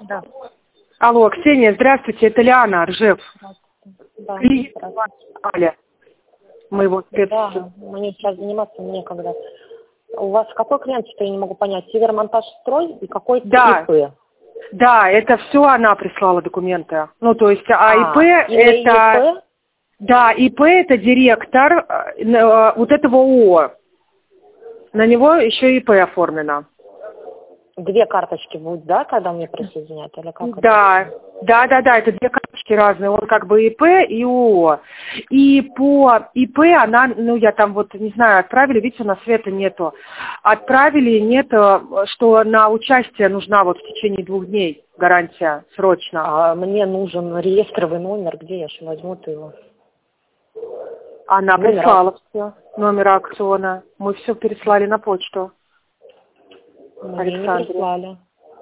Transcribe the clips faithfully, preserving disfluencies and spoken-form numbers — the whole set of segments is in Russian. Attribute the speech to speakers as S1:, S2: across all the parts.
S1: Да.
S2: Алло, Ксения, здравствуйте, это Лиана Ржев.
S1: Да,
S2: Клиент Аля, моего спец...
S1: да, мне сейчас заниматься некогда. У вас какой клиент, что я не могу понять? Севермонтажстрой и какой
S2: Да.
S1: ИП?
S2: Да, это все она прислала документы. Ну, то есть, а,
S1: А,
S2: ИП это...
S1: ИП?
S2: Да, ИП это директор э, вот этого ООО. На него еще ИП оформлено.
S1: Две карточки будут, да, когда мне присоединять? Или как
S2: Да,
S1: это?
S2: да, да, да, это две карточки разные. Он как бы ИП и ООО. И по ИП она, ну я там вот, не знаю, отправили, видите, у нас света нету. Отправили, нет, что на участие нужна вот в течение двух дней гарантия срочно.
S1: А мне нужен реестровый номер, где я же возьму-то его?
S2: Она
S1: Номер
S2: прислала все, номер аукциона. Мы все переслали на почту.
S1: Мне не прислали.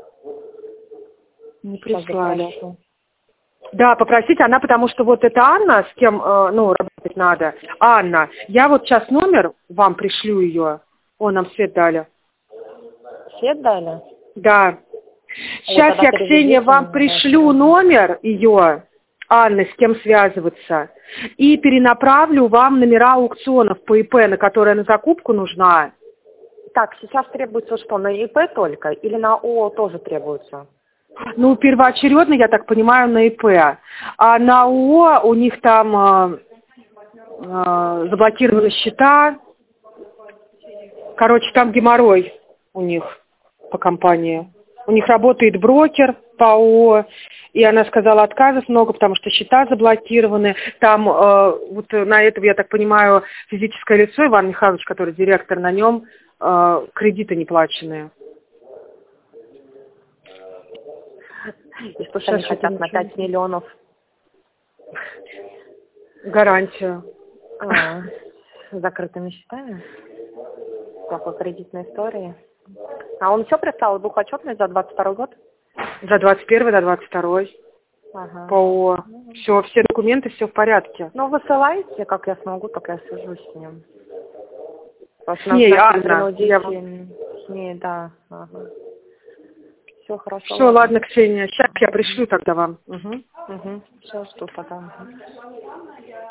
S2: Не
S1: Сейчас
S2: прислали.
S1: запрошу.
S2: Да, попросите, она, потому что вот это Анна, с кем, э, ну, работать надо. Анна, я вот сейчас номер вам пришлю ее. О, нам свет дали.
S1: Свет дали?
S2: Да. Сейчас
S1: тогда
S2: я, Ксения, вам
S1: переведите,
S2: пришлю
S1: да.
S2: номер ее, Анны, с кем связываться, и перенаправлю вам номера аукционов по ИП, на которые на закупку нужна.
S1: Так, сейчас требуется что, на ИП только или на ООО тоже требуется?
S2: Ну, первоочередно, я так понимаю, на ИП. А на ООО у них там э, э, заблокированы счета. Короче, там геморрой у них по компании. У них работает брокер по ООО, и она сказала, отказов много, потому что счета заблокированы. Там э, вот на этом, я так понимаю, физическое лицо, Иван Михайлович, который директор, на нем э, кредиты неплаченные.
S1: И что же они хотят на пять миллионов?
S2: Гарантию.
S1: А, с закрытыми счетами? Такой кредитной истории. А он все прислал, двухотчетность за двадцать второй год?
S2: За двадцать первый, до двадцать второй.
S1: Ага.
S2: По ООО. Все, все документы, все в порядке.
S1: Ну, высылайте, как я смогу, так я свяжусь с ним.
S2: С ней, Анна. Я...
S1: С ней, да. Ага. Все хорошо.
S2: Все, ладно. ладно, Ксения. Сейчас я пришлю тогда вам. Угу.
S1: Угу. Все, что тогда.